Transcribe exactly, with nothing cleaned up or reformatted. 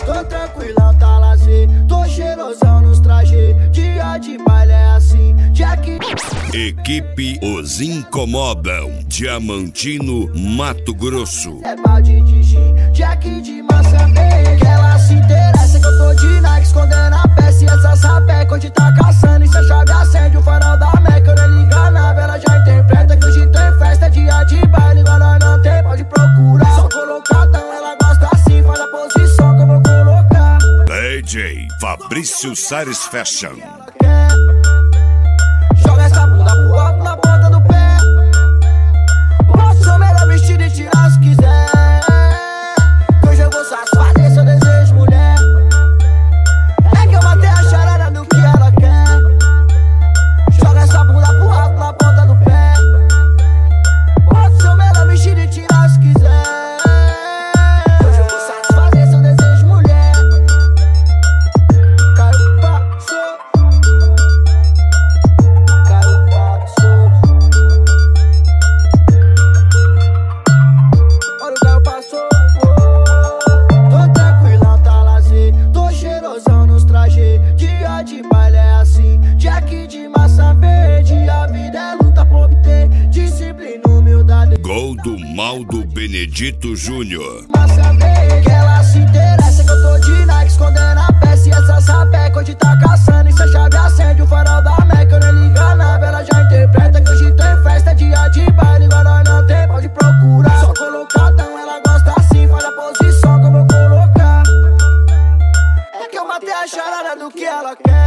Tô tranquilão, tá lazer, tô cheirosão nos trajes. Dia de baile é assim, Jack. Equipe Os Incomodam, Diamantino, Mato Grosso. É balde de gin, Jack de maçã verde. Que ela se interessa que eu tô de Nike, escondendo a peça e essa sapeca. Onde tá caçando e se a chave acende o farol da Meca. Eu nem liga nada, ela já interpreta que hoje tem festa, dia de baile. Igual nós não tem, pode procurar. Só colocadão, ela gosta assim, faz a posição que eu vou colocar. D J Fabrício Sares Fashion. Joga essa bunda pro alto na ponta do pé. Posso ser o melhor vestido e tirar se quiser. Que hoje eu vou satisfazer seu desejo, mulher. É que eu matei a charada do que ela quer. Joga essa bunda pro alto na ponta do pé. Posso ser o melhor vestido e tirar se quiser. Que hoje eu vou satisfazer seu desejo, mulher. Caiu, passou. Dia de baile é assim, Jack de maçã verde. A vida é luta pra obter disciplina, humildade. Gol do Maldo Benedito Júnior. Maçã verde, que ela se interessa que eu tô de Nike, escondendo a peça e essa sapeca. Onde tá caçando e se a chave acende o farol da Meca. Eu nem liga nada, ela já interpreta que hoje tem festa, dia de baile. Igual nós não tem, pode procurar. Só colocadão, ela gosta assim, faz a posição que eu vou colocar. É que eu matei a charada do que ela quer.